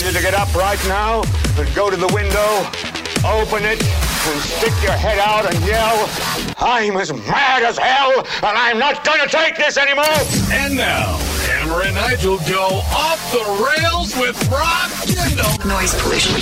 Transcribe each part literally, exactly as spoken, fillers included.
ready to get up right now and go to the window, open it, and stick your head out and yell, I'm as mad as hell, and I'm not going to take this anymore. And now, Hammer and Nigel go off the rails with Rob Kendall. Noise pollution.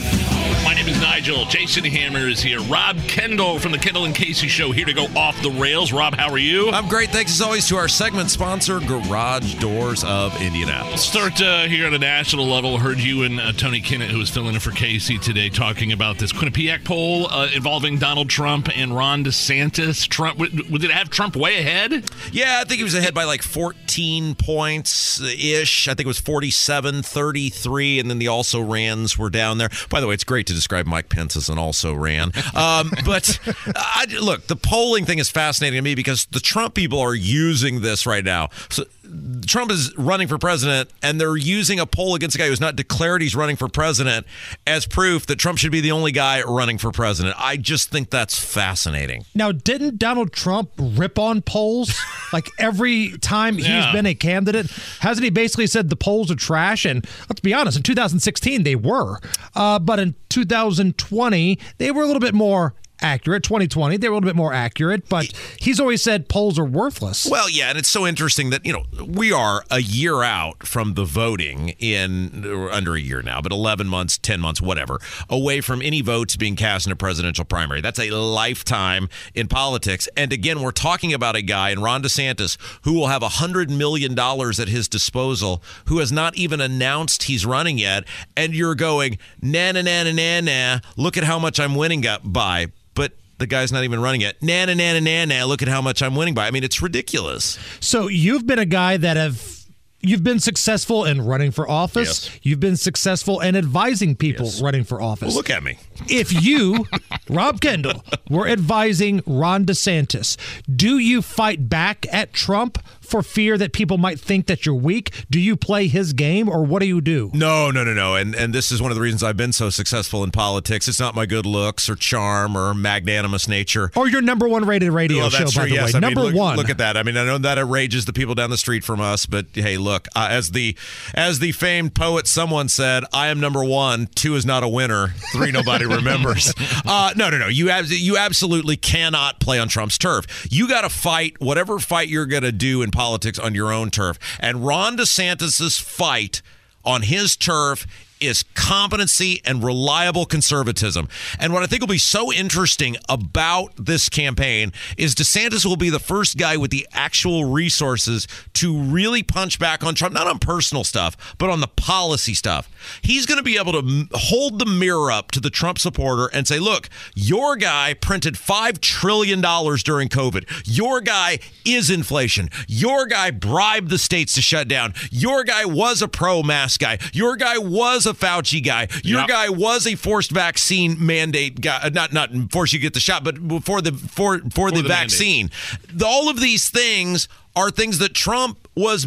My name is Nigel. Jason Hammer is here. Rob Kendall from the Kendall and Casey Show here to go off the rails. Rob, how are you? I'm great. Thanks as always to our segment sponsor, Garage Doors of Indianapolis. Start uh, here on a national level. Heard you and uh, Tony Kinnett, who was filling in for Casey today, talking about this Quinnipiac poll uh, involving Donald Trump and Ron DeSantis. Trump, w- did it have Trump way ahead? Yeah, I think he was ahead by like fourteen points-ish. I think it was forty-seven thirty-three, and then the also-rans were down there. By the way, it's great to describe Mike Pence as an also-ran. Um, but I, look, the polling thing is fascinating to me because the Trump people are using this right now. So Trump is running for president, and they're using a poll against a guy who's not declared he's running for president as proof that Trump should be the only guy running for president. I just think that's fascinating. Now, didn't Donald Trump rip on polls? Like every time he's Yeah. been a candidate? Hasn't he basically said the polls are trash? And let's be honest, in two thousand sixteen, they were. Uh, but in two thousand twenty, they were a little bit more accurate. twenty twenty, they were a little bit more accurate, but he's always said polls are worthless. Well, yeah, and it's so interesting that, you know, we are a year out from the voting in, or under a year now, but eleven months, ten months, whatever, away from any votes being cast in a presidential primary. That's a lifetime in politics. And again, we're talking about a guy in Ron DeSantis who will have one hundred million dollars at his disposal, who has not even announced he's running yet. And you're going, na na na na na na, look at how much I'm winning by. But the guy's not even running it. Na na na na na na. Look at how much I'm winning by. I mean, it's ridiculous. So you've been a guy that have you've been successful in running for office. Yes. You've been successful in advising people Yes. running for office. Well, look at me. If you, Rob Kendall, were advising Ron DeSantis, do you fight back at Trump for fear that people might think that you're weak? Do you play his game, or what do you do? No, no, no, no. And and this is one of the reasons I've been so successful in politics. It's not my good looks or charm or magnanimous nature. Or your number one rated radio Well, show, that's by true, the yes. way. I mean, Number look, one. Look at that. I mean, I know that outrages the people down the street from us, but hey, look, uh, as the as the famed poet someone said, I am number one, two is not a winner, three nobody remembers. Uh, no, no, no. You ab- you absolutely cannot play on Trump's turf. You got to fight whatever fight you're going to do in politics on your own turf. And Ron DeSantis's fight on his turf is competency and reliable conservatism. And what I think will be so interesting about this campaign is DeSantis will be the first guy with the actual resources to really punch back on Trump, not on personal stuff, but on the policy stuff. He's going to be able to m- hold the mirror up to the Trump supporter and say, look, your guy printed five trillion dollars during COVID. Your guy is inflation. Your guy bribed the states to shut down. Your guy was a pro-mask guy. Your guy was a Fauci guy. Your Yep. guy was a forced vaccine mandate guy. uh, Not not force you to get the shot, but for the for for, the, the vaccine. All of these things are things that Trump was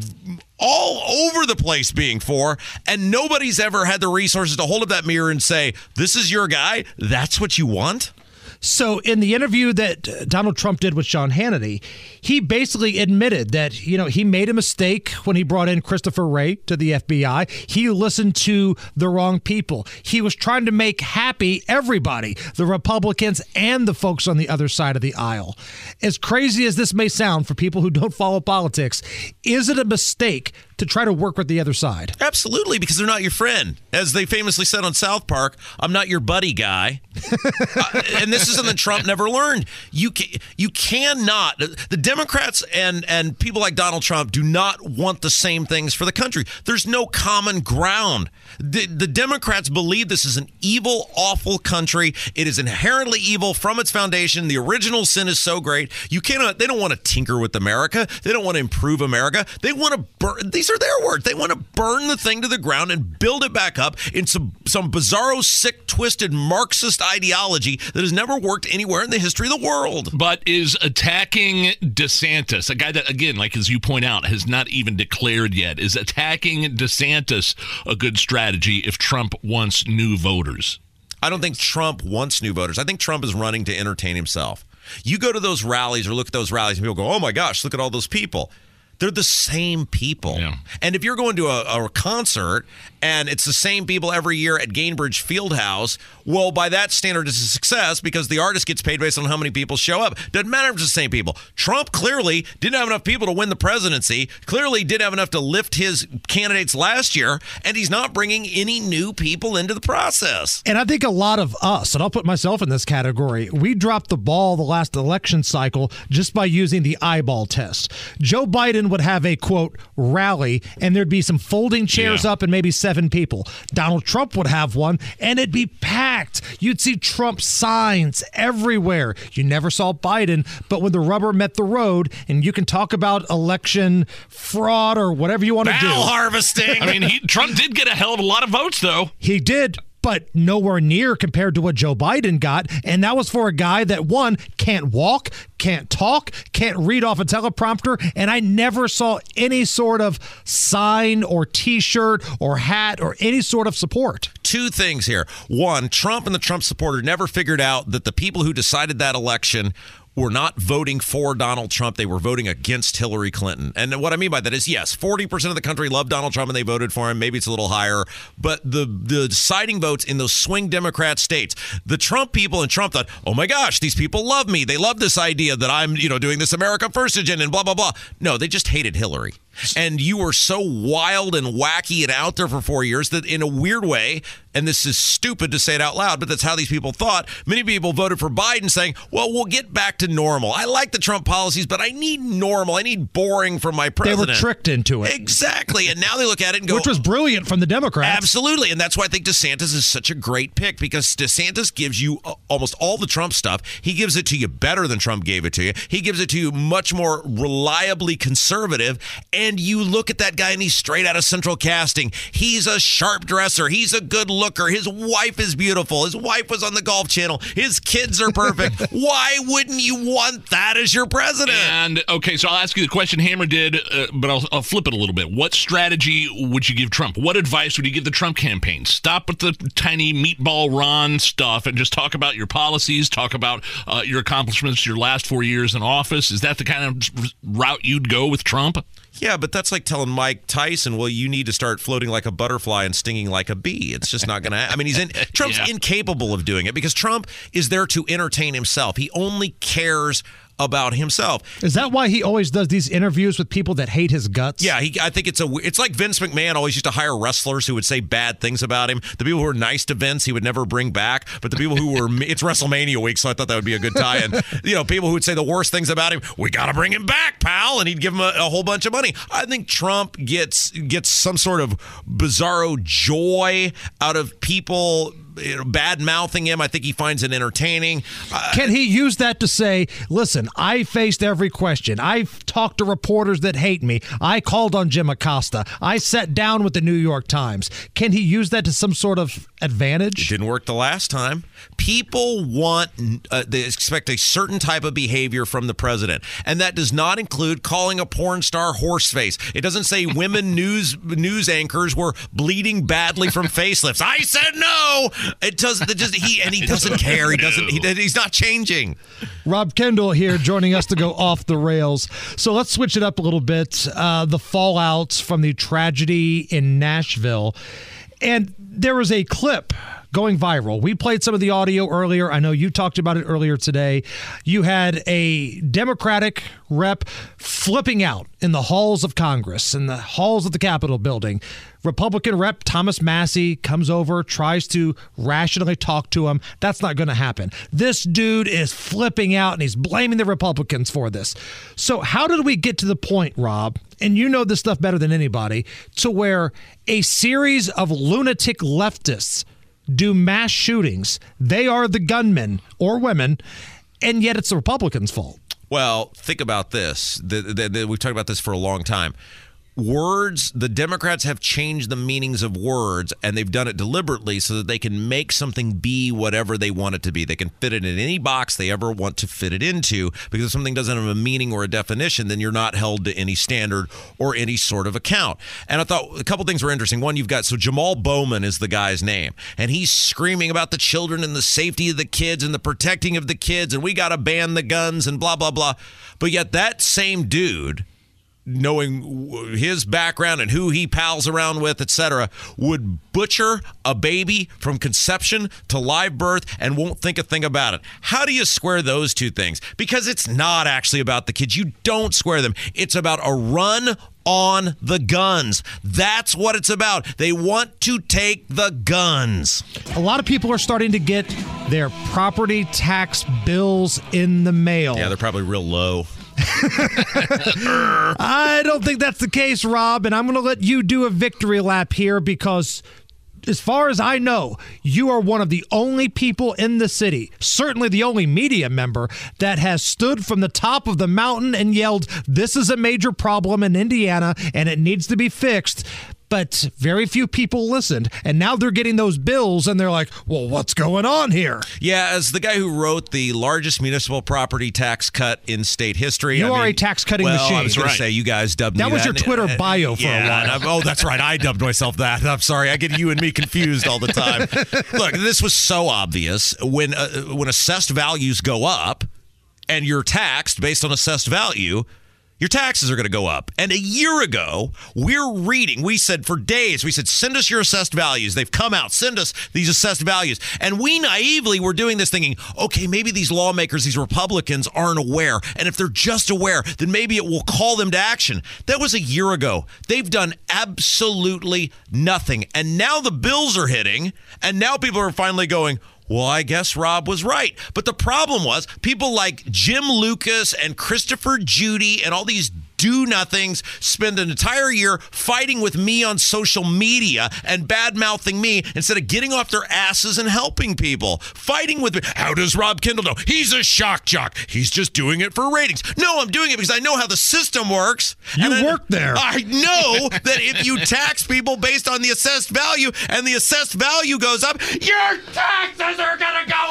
all over the place being for, and nobody's ever had the resources to hold up that mirror and say, this is your guy? That's what you want? So in the interview that uh, Donald Trump did with Sean Hannity, he basically admitted that, you know, he made a mistake when he brought in Christopher Wray to the F B I. He listened to the wrong people. He was trying to make happy everybody, the Republicans and the folks on the other side of the aisle. As crazy as this may sound for people who don't follow politics, is it a mistake to try to work with the other side? Absolutely, because they're not your friend. As they famously said on South Park, I'm not your buddy guy. uh, and this is something Trump never learned. You can, you cannot. The Democrats and, and people like Donald Trump do not want the same things for the country. There's no common ground. The, the Democrats believe this is an evil, awful country. It is inherently evil from its foundation. The original sin is so great. You cannot. They don't want to tinker with America. They don't want to improve America. They want to burn. These are their words. They want to burn the thing to the ground and build it back up in some some bizarro, sick, twisted Marxist ideology that has never worked anywhere in the history of the world. But is attacking DeSantis, a guy that, again, like as you point out, has not even declared yet, is attacking DeSantis a good strategy if Trump wants new voters? I don't think Trump wants new voters. I think Trump is running to entertain himself. You go to those rallies or look at those rallies and people go, oh my gosh, look at all those people. They're the same people. Yeah. And if you're going to a, a concert and it's the same people every year at Gainbridge Fieldhouse, well, by that standard, it's a success because the artist gets paid based on how many people show up. Doesn't matter if it's the same people. Trump clearly didn't have enough people to win the presidency, clearly didn't have enough to lift his candidates last year, and he's not bringing any new people into the process. And I think a lot of us, and I'll put myself in this category, we dropped the ball the last election cycle just by using the eyeball test. Joe Biden would have a, quote, rally, and there'd be some folding chairs Yeah. up and maybe seven people. Donald Trump would have one, and it'd be packed. You'd see Trump signs everywhere. You never saw Biden, but when the rubber met the road, and you can talk about election fraud or whatever you want to do. Bowel harvesting. I mean, he, Trump did get a hell of a lot of votes, though. He did, but nowhere near compared to what Joe Biden got. And that was for a guy that, one, can't walk, can't talk, can't read off a teleprompter. And I never saw any sort of sign or T-shirt or hat or any sort of support. Two things here. One, Trump and the Trump supporter never figured out that the people who decided that election were not voting for Donald Trump. They were voting against Hillary Clinton. And what I mean by that is, yes, forty percent of the country loved Donald Trump and they voted for him. Maybe it's a little higher. But the, the deciding votes in those swing Democrat states, the Trump people and Trump thought, oh my gosh, these people love me. They love this idea that I'm, you know, doing this America First agenda and blah, blah, blah. No, they just hated Hillary. And you were so wild and wacky and out there for four years that in a weird way, and this is stupid to say it out loud, but that's how these people thought. Many people voted for Biden saying, well, we'll get back to normal. I like the Trump policies, but I need normal. I need boring from my president. They were tricked into it. Exactly. And now they look at it and go, which was brilliant from the Democrats. Absolutely. And that's why I think DeSantis is such a great pick, because DeSantis gives you almost all the Trump stuff. He gives it to you better than Trump gave it to you. He gives it to you much more reliably conservative. And you look at that guy and he's straight out of Central Casting. He's a sharp dresser. He's a good looker. His wife is beautiful. His wife was on the Golf Channel. His kids are perfect. Why wouldn't you want that as your president? And, okay, so I'll ask you the question Hammer did, uh, but I'll, I'll flip it a little bit. What strategy would you give Trump? What advice would you give the Trump campaign? Stop with the tiny meatball Ron stuff and just talk about your policies, talk about uh, your accomplishments your last four years in office. Is that the kind of route you'd go with Trump? Yeah, but that's like telling Mike Tyson, well, you need to start floating like a butterfly and stinging like a bee. It's just not going to. I mean, he's in, Trump's yeah. incapable of doing it because Trump is there to entertain himself. He only cares about himself. Is that why he always does these interviews with people that hate his guts? Yeah, he, I think it's a. It's like Vince McMahon always used to hire wrestlers who would say bad things about him. The people who were nice to Vince, he would never bring back. But the people who were, it's WrestleMania week, so I thought that would be a good tie-in. You know, people who would say the worst things about him, we got to bring him back, pal, and he'd give him a, a whole bunch of money. I think Trump gets gets some sort of bizarro joy out of people you know, bad mouthing him. I think he finds it entertaining. Uh, Can he use that to say, listen, I faced every question. I've talked to reporters that hate me. I called on Jim Acosta. I sat down with the New York Times. Can he use that to some sort of advantage? It didn't work the last time. People want, uh, they expect a certain type of behavior from the president. And that does not include calling a porn star horseface. It doesn't say women news news anchors were bleeding badly from facelifts. I said no. It doesn't. It just he and he doesn't care. He doesn't. He, he's not changing. Rob Kendall here, joining us to go off the rails. So let's switch it up a little bit. Uh, the fallout from the tragedy in Nashville, and there was a clip going viral. We played some of the audio earlier. I know you talked about it earlier today. You had a Democratic rep flipping out in the halls of Congress, in the halls of the Capitol building. Republican rep Thomas Massey comes over, tries to rationally talk to him. That's not going to happen. This dude is flipping out, and he's blaming the Republicans for this. So how did we get to the point, Rob, and you know this stuff better than anybody, to where a series of lunatic leftists do mass shootings? They are the gunmen or women, and yet it's the Republicans' fault. Well, think about this. The, the, the, we've talked about this for a long time. Words, the Democrats have changed the meanings of words, and they've done it deliberately so that they can make something be whatever they want it to be. They can fit it in any box they ever want to fit it into, because if something doesn't have a meaning or a definition, then you're not held to any standard or any sort of account. And I thought a couple things were interesting. One, you've got, so Jamal Bowman is the guy's name, and he's screaming about the children and the safety of the kids and the protecting of the kids, and we got to ban the guns and blah, blah, blah. But yet that same dude knowing his background and who he pals around with, et cetera, would butcher a baby from conception to live birth and won't think a thing about it. How do you square those two things? Because it's not actually about the kids. You don't square them. It's about a run on the guns. That's what it's about. They want to take the guns. A lot of people are starting to get their property tax bills in the mail. Yeah, they're probably real low. I don't think that's the case, Rob, and I'm going to let you do a victory lap here because as far as I know, you are one of the only people in the city, certainly the only media member, that has stood from the top of the mountain and yelled, this is a major problem in Indiana and it needs to be fixed. But very few people listened, and now they're getting those bills, and they're like, well, what's going on here? Yeah, as the guy who wrote the largest municipal property tax cut in state history. You I are mean, a tax-cutting well, machine. I was going right. to say, you guys dubbed that me was that. your Twitter Uh, bio for yeah, a while. and I'm- oh, that's right. I dubbed myself that. I'm sorry. I get you and me confused all the time. Look, this was so obvious. When, uh, when assessed values go up and you're taxed based on assessed value, your taxes are going to go up. And a year ago, we're reading, we said for days, we said, send us your assessed values. They've come out. Send us these assessed values. And we naively were doing this thinking, okay, maybe these lawmakers, these Republicans aren't aware. And if they're just aware, then maybe it will call them to action. That was a year ago. They've done absolutely nothing. And now the bills are hitting. And now people are finally going, well, I guess Rob was right. But the problem was people like Jim Lucas and Christopher Judy and all these do-nothings spend an entire year fighting with me on social media and bad-mouthing me instead of getting off their asses and helping people. Fighting with me. How does Rob Kendall know? He's a shock jock. He's just doing it for ratings. No, I'm doing it because I know how the system works. You and work I, there. I know that if you tax people based on the assessed value and the assessed value goes up, your taxes are going to go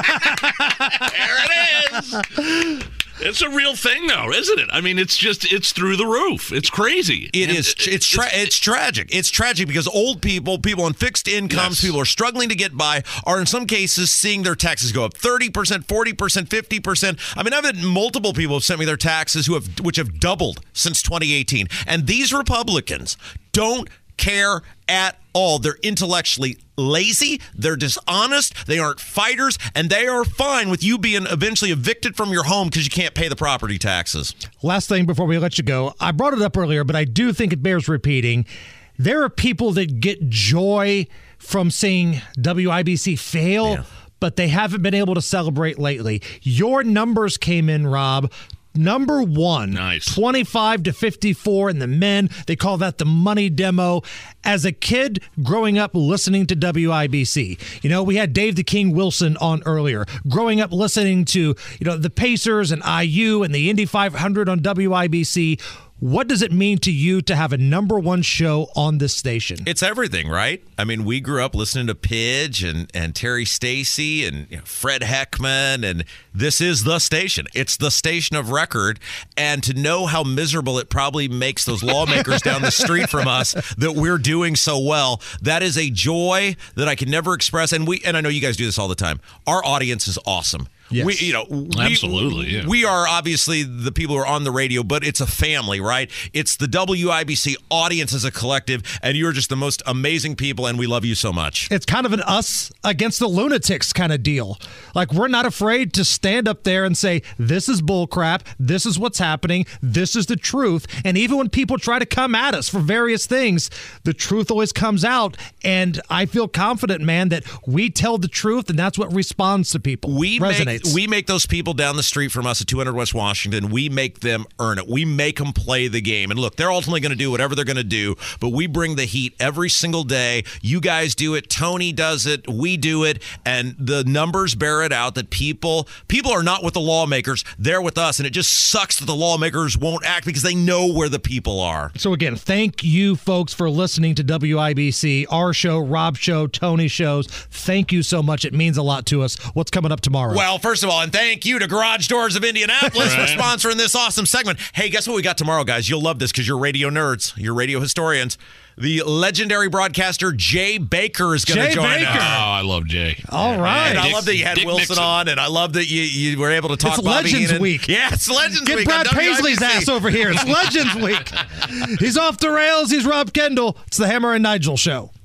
up. There it is. It's a real thing, though, isn't it? I mean, it's just, it's through the roof. It's crazy. It and is. It's tra- it's tragic. It's tragic because old people, people on fixed incomes, Yes. people are struggling to get by, are in some cases seeing their taxes go up thirty percent, forty percent, fifty percent. I mean, I've had multiple people have sent me their taxes who have, which have doubled since twenty eighteen. And these Republicans don't care at all. They're intellectually lazy, they're dishonest, they aren't fighters, and they are fine with you being eventually evicted from your home because you can't pay the property taxes. Last thing before we let you go, I brought it up earlier, but I do think it bears repeating. There are people that get joy from seeing W I B C fail, Yeah. but they haven't been able to celebrate lately. Your numbers came in, Rob. Number one, Nice. twenty-five to fifty-four in the men. They call that the money demo. As a kid growing up listening to W I B C, you know, we had Dave the King Wilson on earlier. Growing up listening to, you know, the Pacers and I U and the Indy five hundred on W I B C. What does it mean to you to have a number one show on this station? It's everything, right? I mean, we grew up listening to Pidge and, and Terry Stacy and you know, Fred Heckman, and this is the station. It's the station of record. And to know how miserable it probably makes those lawmakers down the street from us that we're doing so well, that is a joy that I can never express. And we and I know you guys do this all the time. Our audience is awesome. Yes. We, you know, we, Absolutely, yeah. we are obviously the people who are on the radio, but it's a family, right? It's the W I B C audience as a collective, and you're just the most amazing people, and we love you so much. It's kind of an us against the lunatics kind of deal. Like, we're not afraid to stand up there and say, this is bullcrap, this is what's happening, this is the truth. And even when people try to come at us for various things, the truth always comes out. And I feel confident, man, that we tell the truth, and that's what responds to people. We resonates. make we make those people down the street from us at two hundred West Washington, we make them earn it. We make them play the game. And look, they're ultimately going to do whatever they're going to do, but we bring the heat every single day. You guys do it. Tony does it. We do it. And the numbers bear it out that people people are not with the lawmakers. They're with us. And it just sucks that the lawmakers won't act because they know where the people are. So again, thank you folks for listening to W I B C, our show, Rob's show, Tony's shows. Thank you so much. It means a lot to us. What's coming up tomorrow? Well, first of all, and thank you to Garage Doors of Indianapolis Right. for sponsoring this awesome segment. Hey, guess what we got tomorrow, guys? You'll love this because you're radio nerds. You're radio historians. the legendary broadcaster Jay Baker is going to Jay join Baker. Oh, us. I love Jay. All right. And I Dick- love that you had Dick Wilson Nixon. on, and I love that you, you were able to talk It's Bobby Legends Heenan. Week. Yeah, it's Legends Get Week. Brad on Paisley's W I B C. ass over here. It's Legends Week. He's off the rails. He's Rob Kendall. It's the Hammer and Nigel Show.